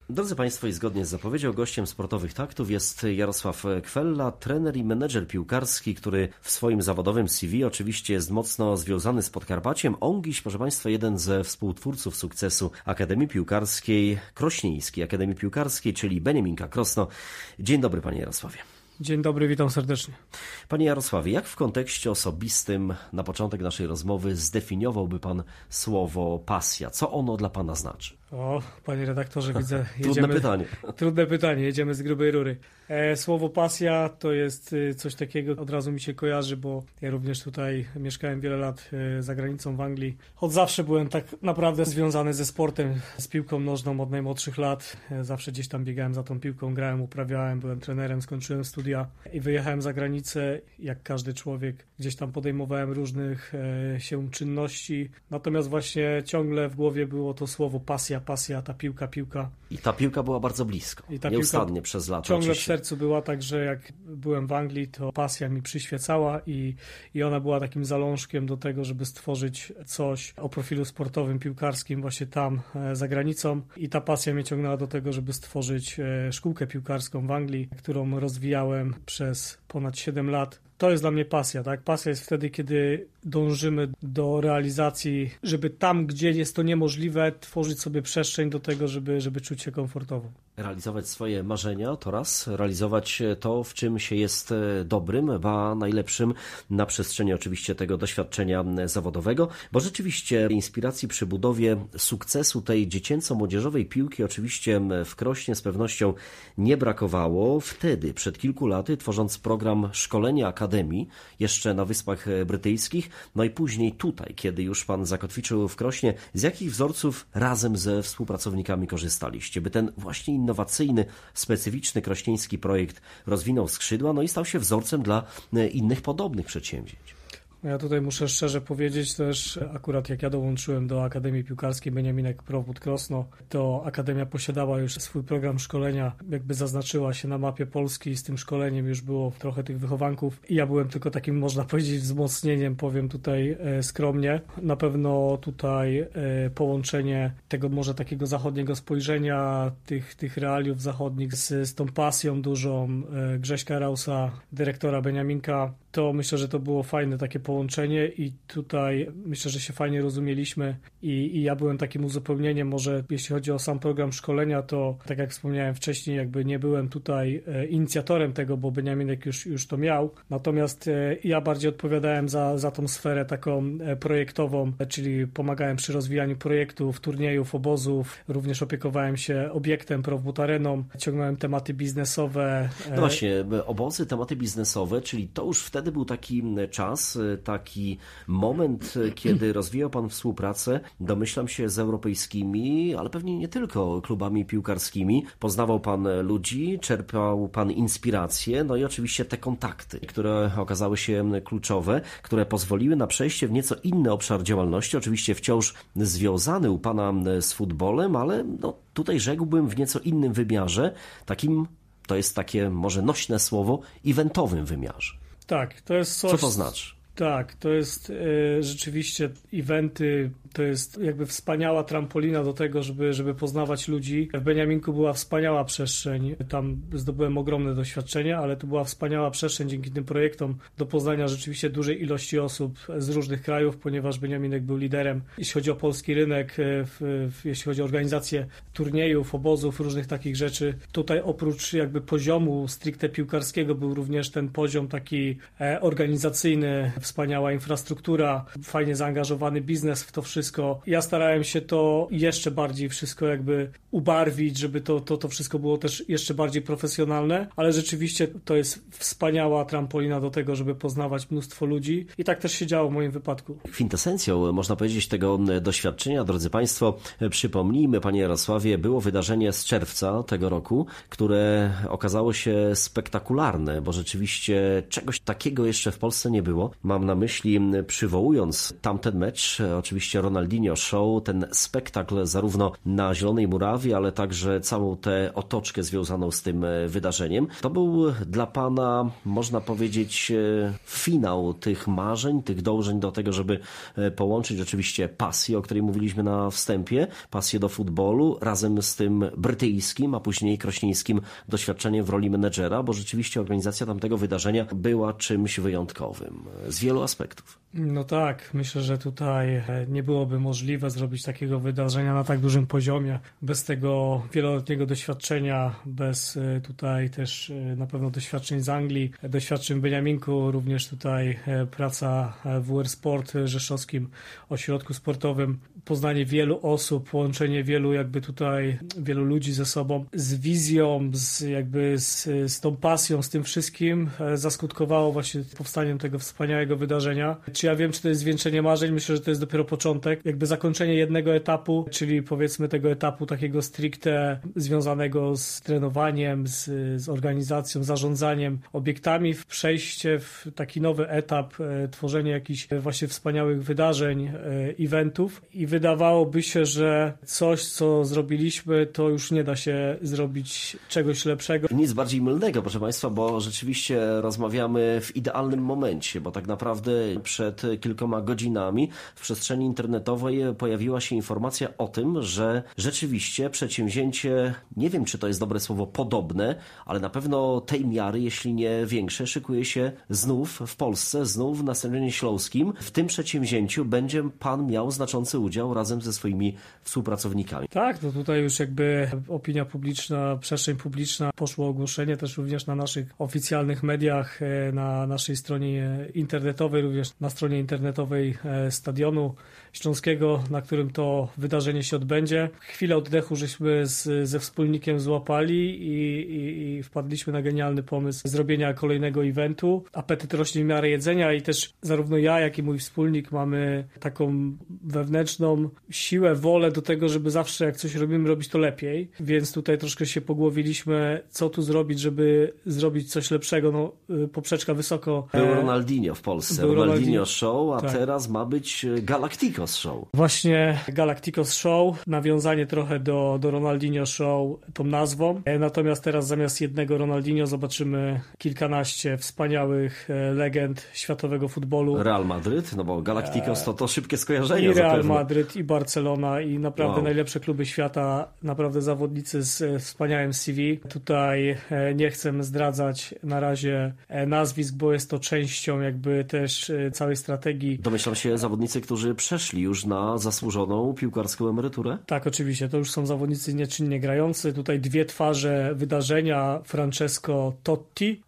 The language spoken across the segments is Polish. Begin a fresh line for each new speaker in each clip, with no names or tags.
Drodzy Państwo, i zgodnie z zapowiedzią, gościem Sportowych Taktów jest Jarosław Kwella, trener i menedżer piłkarski, który w swoim zawodowym CV oczywiście jest mocno związany z Podkarpaciem. On dziś, proszę Państwa, jeden ze współtwórców sukcesu Akademii Piłkarskiej, Krośnieńskiej Akademii Piłkarskiej, czyli Beniaminka Krosno. Dzień dobry, panie Jarosławie.
Dzień dobry, witam serdecznie.
Panie Jarosławie, jak w kontekście osobistym na początek naszej rozmowy zdefiniowałby pan słowo pasja? Co ono dla pana znaczy?
O, panie redaktorze, widzę,
Trudne pytanie.
Jedziemy z grubej rury. Słowo pasja to jest coś takiego, od razu mi się kojarzy, bo ja również tutaj mieszkałem wiele lat za granicą w Anglii. Od zawsze byłem tak naprawdę związany ze sportem, z piłką nożną od najmłodszych lat. Zawsze gdzieś tam biegałem za tą piłką, grałem, uprawiałem, byłem trenerem, skończyłem studia i wyjechałem za granicę. Jak każdy człowiek, gdzieś tam podejmowałem różnych się czynności. Natomiast właśnie ciągle w głowie było to słowo pasja, ta piłka.
I ta piłka była bardzo blisko, nieustannie przez lata.
Ciągle w sercu była, także jak byłem w Anglii, to pasja mi przyświecała i ona była takim zalążkiem do tego, żeby stworzyć coś o profilu sportowym, piłkarskim właśnie tam za granicą. I ta pasja mnie ciągnęła do tego, żeby stworzyć szkółkę piłkarską w Anglii, którą rozwijałem przez ponad 7 lat. To jest dla mnie pasja, tak? Pasja jest wtedy, kiedy dążymy do realizacji, żeby tam, gdzie jest to niemożliwe, tworzyć sobie przestrzeń do tego, żeby czuć się komfortowo.
Realizować swoje marzenia to raz, realizować to, w czym się jest dobrym, ba najlepszym na przestrzeni oczywiście tego doświadczenia zawodowego, bo rzeczywiście inspiracji przy budowie sukcesu tej dziecięco-młodzieżowej piłki oczywiście w Krośnie z pewnością nie brakowało. Wtedy, przed kilku laty, tworząc program szkolenia Akademii, jeszcze na Wyspach Brytyjskich, no i później tutaj, kiedy już pan zakotwiczył w Krośnie, z jakich wzorców razem ze współpracownikami korzystaliście, by ten właśnie innowacyjny, specyficzny krośnieński projekt rozwinął skrzydła, no i stał się wzorcem dla innych podobnych przedsięwzięć?
Ja tutaj muszę szczerze powiedzieć też, akurat jak ja dołączyłem do Akademii Piłkarskiej Beniaminek Prowód Krosno, to Akademia posiadała już swój program szkolenia, jakby zaznaczyła się na mapie Polski i z tym szkoleniem już było trochę tych wychowanków i ja byłem tylko takim, można powiedzieć, wzmocnieniem, powiem tutaj skromnie. Na pewno tutaj połączenie tego może takiego zachodniego spojrzenia, tych realiów zachodnich z tą pasją dużą Grześka Rausa, dyrektora Beniaminka, to myślę, że to było fajne takie połączenie i tutaj myślę, że się fajnie rozumieliśmy i ja byłem takim uzupełnieniem, może jeśli chodzi o sam program szkolenia, to tak jak wspomniałem wcześniej, jakby nie byłem tutaj inicjatorem tego, bo Beniaminek już to miał, natomiast ja bardziej odpowiadałem za tą sferę taką projektową, czyli pomagałem przy rozwijaniu projektów, turniejów, obozów, również opiekowałem się obiektem Prowód Areną, ciągnąłem tematy biznesowe.
No właśnie, obozy, tematy biznesowe, czyli to już wtedy był taki czas, taki moment, kiedy rozwijał pan współpracę, domyślam się, z europejskimi, ale pewnie nie tylko klubami piłkarskimi. Poznawał pan ludzi, czerpał pan inspiracje, no i oczywiście te kontakty, które okazały się kluczowe, które pozwoliły na przejście w nieco inny obszar działalności, oczywiście wciąż związany u pana z futbolem, ale no, tutaj rzekłbym w nieco innym wymiarze, takim, to jest takie może nośne słowo, eventowym wymiarze.
Tak, to jest coś...
Co to znaczy?
Tak, to jest rzeczywiście eventy, to jest jakby wspaniała trampolina do tego, żeby poznawać ludzi. W Beniaminku była wspaniała przestrzeń, tam zdobyłem ogromne doświadczenie, ale to była wspaniała przestrzeń dzięki tym projektom do poznania rzeczywiście dużej ilości osób z różnych krajów, ponieważ Beniaminek był liderem, jeśli chodzi o polski rynek, jeśli chodzi o organizację turniejów, obozów, różnych takich rzeczy. Tutaj oprócz jakby poziomu stricte piłkarskiego był również ten poziom taki organizacyjny, wspaniała infrastruktura, fajnie zaangażowany biznes w to wszystko. Ja starałem się to jeszcze bardziej wszystko jakby ubarwić, żeby to wszystko było też jeszcze bardziej profesjonalne, ale rzeczywiście to jest wspaniała trampolina do tego, żeby poznawać mnóstwo ludzi i tak też się działo w moim wypadku.
Kwintesencją, można powiedzieć, tego doświadczenia, drodzy Państwo, przypomnijmy, panie Jarosławie, było wydarzenie z czerwca tego roku, które okazało się spektakularne, bo rzeczywiście czegoś takiego jeszcze w Polsce nie było. Mam mam na myśli, przywołując tamten mecz, oczywiście Ronaldinho Show, ten spektakl zarówno na Zielonej Murawie, ale także całą tę otoczkę związaną z tym wydarzeniem. To był dla Pana, można powiedzieć, finał tych marzeń, tych dążeń do tego, żeby połączyć oczywiście pasję, o której mówiliśmy na wstępie, pasję do futbolu, razem z tym brytyjskim, a później krośnieńskim doświadczeniem w roli menedżera, bo rzeczywiście organizacja tamtego wydarzenia była czymś wyjątkowym z wielu aspektów.
No tak, myślę, że tutaj nie byłoby możliwe zrobić takiego wydarzenia na tak dużym poziomie bez tego wieloletniego doświadczenia, bez tutaj też na pewno doświadczeń z Anglii, doświadczeń w Beniaminku, również tutaj praca w WR Sport, rzeszowskim ośrodku sportowym, poznanie wielu osób, połączenie wielu ludzi ze sobą, z wizją, z tą pasją, z tym wszystkim zaskutkowało właśnie powstaniem tego wspaniałego wydarzenia. Czy ja wiem, czy to jest zwieńczenie marzeń? Myślę, że to jest dopiero początek. Zakończenie jednego etapu, czyli powiedzmy tego etapu takiego stricte związanego z trenowaniem, z organizacją, zarządzaniem obiektami, przejście w taki nowy etap, tworzenie jakichś właśnie wspaniałych wydarzeń, eventów i wydawałoby się, że coś, co zrobiliśmy, to już nie da się zrobić czegoś lepszego.
Nic bardziej mylnego, proszę Państwa, bo rzeczywiście rozmawiamy w idealnym momencie, bo tak naprawdę przed kilkoma godzinami w przestrzeni internetowej pojawiła się informacja o tym, że rzeczywiście przedsięwzięcie, nie wiem, czy to jest dobre słowo, podobne, ale na pewno tej miary, jeśli nie większe, szykuje się znów w Polsce, znów na Stadionie Śląskim. W tym przedsięwzięciu będzie Pan miał znaczący udział razem ze swoimi współpracownikami.
Tak, to tutaj już opinia publiczna, przestrzeń publiczna, poszło ogłoszenie też również na naszych oficjalnych mediach, na naszej stronie internetowej, również na stronie internetowej Stadionu Śląskiego, na którym to wydarzenie się odbędzie. Chwilę oddechu żeśmy ze wspólnikiem złapali i wpadliśmy na genialny pomysł zrobienia kolejnego eventu. Apetyt rośnie w miarę jedzenia i też zarówno ja, jak i mój wspólnik mamy taką wewnętrzną siłę, wolę do tego, żeby zawsze jak coś robimy, robić to lepiej. Więc tutaj troszkę się pogłowiliśmy, co tu zrobić, żeby zrobić coś lepszego. Poprzeczka wysoko.
Był Ronaldinho w Polsce, Ronaldinho Show, a tak. Teraz ma być Galacticos Show.
Właśnie Galacticos Show, nawiązanie trochę do Ronaldinho Show tą nazwą. Natomiast teraz zamiast jednego Ronaldinho zobaczymy kilkanaście wspaniałych legend światowego futbolu.
Real Madryt, no bo Galacticos to szybkie skojarzenie.
I Real Madryt, i Barcelona, i naprawdę najlepsze kluby świata, naprawdę zawodnicy z wspaniałym CV. Tutaj nie chcę zdradzać na razie nazwisk, bo jest to częścią też całej strategii.
Domyślam się zawodnicy, którzy przeszli już na zasłużoną piłkarską emeryturę?
Tak, oczywiście. To już są zawodnicy nieczynnie grający. Tutaj dwie twarze wydarzenia, Francesco Totti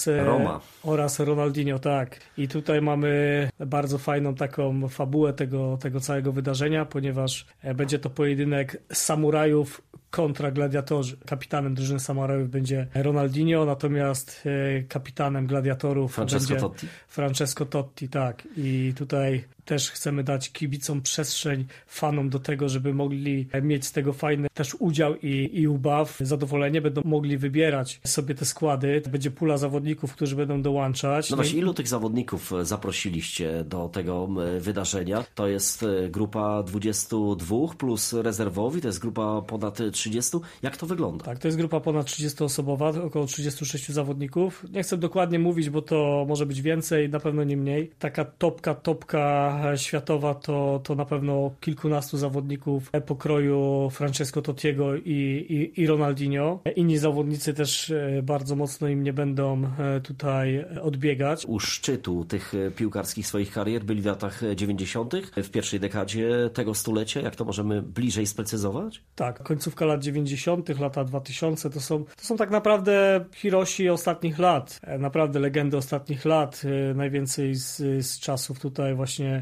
oraz Ronaldinho, tak. I tutaj mamy bardzo fajną taką fabułę tego całego wydarzenia, ponieważ będzie to pojedynek samurajów kontra gladiatorzy. Kapitanem drużyny samurajów będzie Ronaldinho, natomiast kapitanem gladiatorów będzie Francesco Totti, tak. I tutaj też chcemy dać kibicom przestrzeń, fanom do tego, żeby mogli mieć z tego fajny też udział i ubaw, zadowolenie. Będą mogli wybierać sobie te składy. Będzie pula zawodników, którzy będą dołączać.
No właśnie, ilu tych zawodników zaprosiliście do tego wydarzenia? To jest grupa 22 plus rezerwowi, to jest grupa ponad 30. Jak to wygląda?
Tak, to jest grupa ponad 30-osobowa, około 36 zawodników. Nie chcę dokładnie mówić, bo to może być więcej, na pewno nie mniej. Taka topka światowa to na pewno kilkunastu zawodników pokroju Francesco Tottiego i Ronaldinho. Inni zawodnicy też bardzo mocno im nie będą tutaj odbiegać.
U szczytu tych piłkarskich swoich karier byli w latach 90., w pierwszej dekadzie tego stulecia. Jak to możemy bliżej sprecyzować?
Tak, końcówka lat 90., lata 2000 to są tak naprawdę Hiroshi ostatnich lat. Naprawdę legendy ostatnich lat. Najwięcej z czasów tutaj właśnie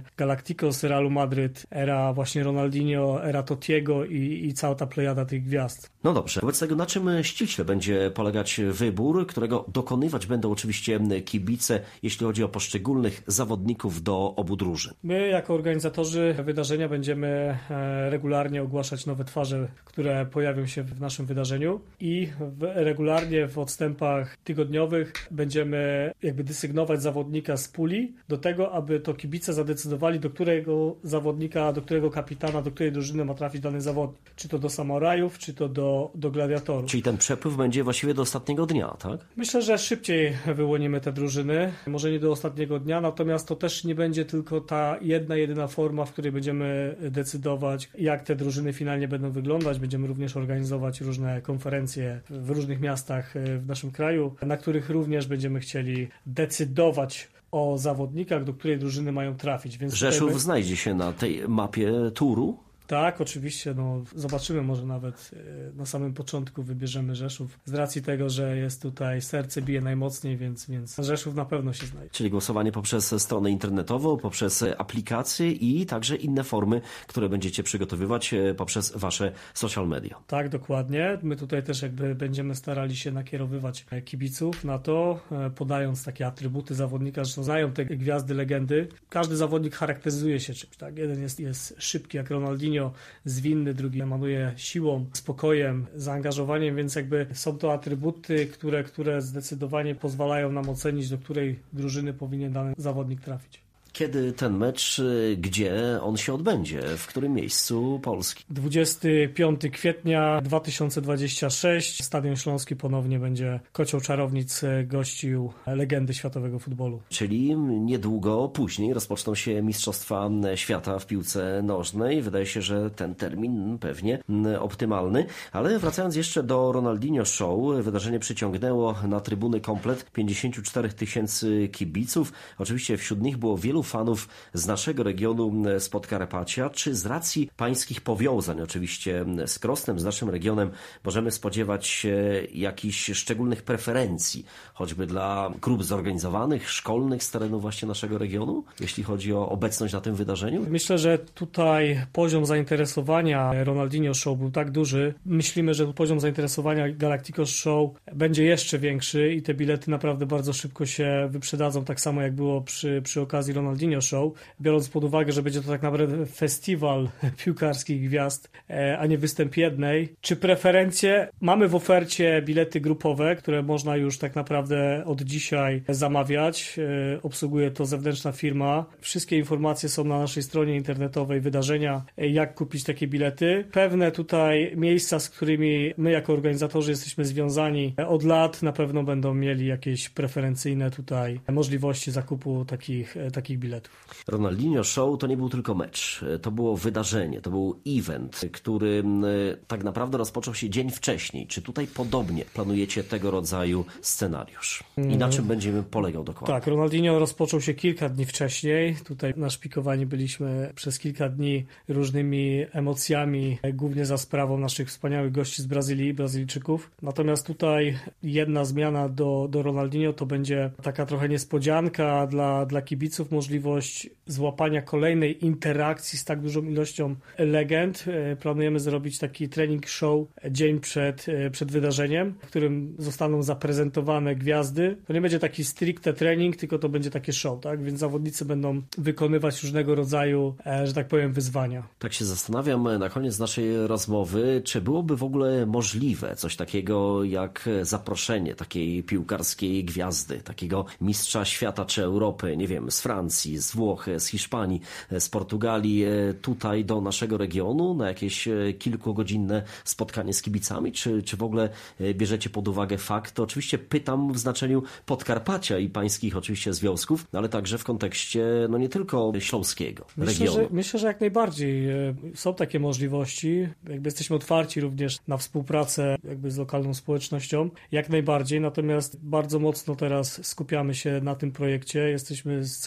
Galacticos, Realu Madryt, era właśnie Ronaldinho, era Tottiego i cała ta plejada tych gwiazd.
No dobrze, wobec tego na czym ściśle będzie polegać wybór, którego dokonywać będą oczywiście kibice, jeśli chodzi o poszczególnych zawodników do obu drużyn?
My jako organizatorzy wydarzenia będziemy regularnie ogłaszać nowe twarze, które pojawią się w naszym wydarzeniu i regularnie w odstępach tygodniowych będziemy jakby desygnować zawodnika z puli do tego, aby to kibice zadecydowali, do którego zawodnika, do którego kapitana, do której drużyny ma trafić dany zawodnik. Czy to do samurajów, czy to do gladiatorów.
Czyli ten przepływ będzie właściwie do ostatniego dnia, tak?
Myślę, że szybciej wyłonimy te drużyny. Może nie do ostatniego dnia, natomiast to też nie będzie tylko ta jedyna forma, w której będziemy decydować, jak te drużyny finalnie będą wyglądać. Będziemy również organizować różne konferencje w różnych miastach w naszym kraju, na których również będziemy chcieli decydować o zawodnikach, do której drużyny mają trafić. Więc
Rzeszów znajdzie się na tej mapie turu?
Tak, oczywiście. Zobaczymy, może nawet na samym początku wybierzemy Rzeszów. Z racji tego, że jest tutaj serce bije najmocniej, więc Rzeszów na pewno się znajdzie.
Czyli głosowanie poprzez stronę internetową, poprzez aplikacje i także inne formy, które będziecie przygotowywać poprzez wasze social media.
Tak, dokładnie. My tutaj też jakby będziemy starali się nakierowywać kibiców na to, podając takie atrybuty zawodnika, że znają te gwiazdy, legendy. Każdy zawodnik charakteryzuje się czymś, tak? Jeden jest szybki jak Ronaldinho, zwinny, drugi emanuje siłą, spokojem, zaangażowaniem, więc jakby są to atrybuty, które zdecydowanie pozwalają nam ocenić, do której drużyny powinien dany zawodnik trafić.
Kiedy ten mecz, gdzie on się odbędzie? W którym miejscu Polski?
25 kwietnia 2026. Stadion Śląski ponownie będzie Kocioł Czarownic gościł legendy światowego futbolu.
Czyli niedługo później rozpoczną się Mistrzostwa Świata w piłce nożnej. Wydaje się, że ten termin pewnie optymalny. Ale wracając jeszcze do Ronaldinho Show, wydarzenie przyciągnęło na trybuny komplet 54 000 kibiców. Oczywiście wśród nich było wielu fanów z naszego regionu, z Podkarpacia. Czy z racji pańskich powiązań oczywiście z Krosnem, z naszym regionem, możemy spodziewać się jakichś szczególnych preferencji, choćby dla grup zorganizowanych, szkolnych z terenu właśnie naszego regionu, jeśli chodzi o obecność na tym wydarzeniu?
Myślę, że tutaj poziom zainteresowania Ronaldinho Show był tak duży. Myślimy, że poziom zainteresowania Galacticos Show będzie jeszcze większy i te bilety naprawdę bardzo szybko się wyprzedadzą, tak samo jak było przy okazji Ronaldinho Show, biorąc pod uwagę, że będzie to tak naprawdę festiwal piłkarskich gwiazd, a nie występ jednej. Czy preferencje? Mamy w ofercie bilety grupowe, które można już tak naprawdę od dzisiaj zamawiać. Obsługuje to zewnętrzna firma. Wszystkie informacje są na naszej stronie internetowej wydarzenia, jak kupić takie bilety. Pewne tutaj miejsca, z którymi my jako organizatorzy jesteśmy związani od lat, na pewno będą mieli jakieś preferencyjne tutaj możliwości zakupu takich biletów.
Ronaldinho Show to nie był tylko mecz, to było wydarzenie, to był event, który tak naprawdę rozpoczął się dzień wcześniej. Czy tutaj podobnie planujecie tego rodzaju scenariusz? I na czym będziemy polegał dokładnie?
Tak, Ronaldinho rozpoczął się kilka dni wcześniej. Tutaj naszpikowani byliśmy przez kilka dni różnymi emocjami, głównie za sprawą naszych wspaniałych gości z Brazylii, Brazylijczyków. Natomiast tutaj jedna zmiana do Ronaldinho to będzie taka trochę niespodzianka dla kibiców, możliwość złapania kolejnej interakcji z tak dużą ilością legend. Planujemy zrobić taki trening show dzień przed wydarzeniem, w którym zostaną zaprezentowane gwiazdy. To nie będzie taki stricte trening, tylko to będzie takie show, tak? Więc zawodnicy będą wykonywać różnego rodzaju, że tak powiem, wyzwania.
Tak się zastanawiam na koniec naszej rozmowy, czy byłoby w ogóle możliwe coś takiego jak zaproszenie takiej piłkarskiej gwiazdy, takiego mistrza świata czy Europy, nie wiem, z Francji, z Włoch, z Hiszpanii, z Portugalii tutaj do naszego regionu na jakieś kilkugodzinne spotkanie z kibicami? Czy w ogóle bierzecie pod uwagę fakt? To oczywiście pytam w znaczeniu Podkarpacia i pańskich oczywiście związków, ale także w kontekście nie tylko śląskiego regionu.
Myślę, że jak najbardziej są takie możliwości. Jakby jesteśmy otwarci również na współpracę jakby z lokalną społecznością. Jak najbardziej. Natomiast bardzo mocno teraz skupiamy się na tym projekcie. Jesteśmy całkowicie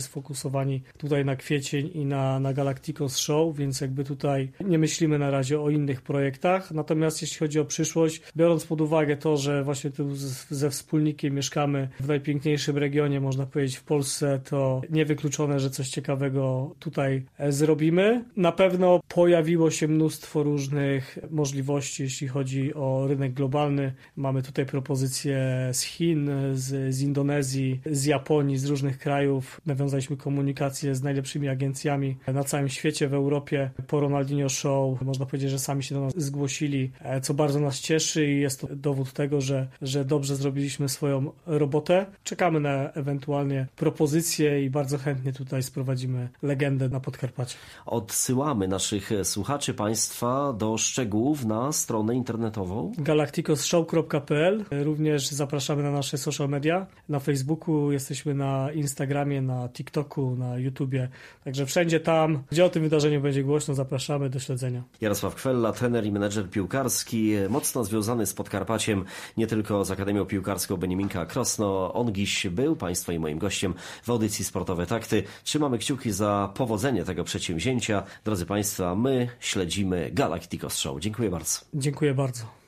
sfokusowani tutaj na kwiecień i na Galacticos Show, więc jakby tutaj nie myślimy na razie o innych projektach. Natomiast jeśli chodzi o przyszłość, biorąc pod uwagę to, że właśnie tu ze wspólnikiem mieszkamy w najpiękniejszym regionie, można powiedzieć, w Polsce, to niewykluczone, że coś ciekawego tutaj zrobimy. Na pewno pojawiło się mnóstwo różnych możliwości, jeśli chodzi o rynek globalny. Mamy tutaj propozycje z Chin, z Indonezji, z Japonii, z różnych krajów. Nawiązaliśmy komunikację z najlepszymi agencjami na całym świecie, w Europie. Po Ronaldinho Show można powiedzieć, że sami się do nas zgłosili, co bardzo nas cieszy i jest to dowód tego, że dobrze zrobiliśmy swoją robotę. Czekamy na ewentualnie propozycje i bardzo chętnie tutaj sprowadzimy legendę na Podkarpacie.
Odsyłamy naszych słuchaczy Państwa do szczegółów na stronę internetową
galacticosshow.pl. Również zapraszamy na nasze social media. Na Facebooku, jesteśmy na Instagramie, na TikToku, na YouTubie. Także wszędzie tam, gdzie o tym wydarzeniu będzie głośno, zapraszamy do śledzenia.
Jarosław Kwella, trener i menedżer piłkarski, mocno związany z Podkarpaciem, nie tylko z Akademią Piłkarską Beniaminka Krosno. On dziś był Państwa i moim gościem w audycji Sportowe Takty. Trzymamy kciuki za powodzenie tego przedsięwzięcia. Drodzy Państwo, my śledzimy Galacticos Show. Dziękuję bardzo.
Dziękuję bardzo.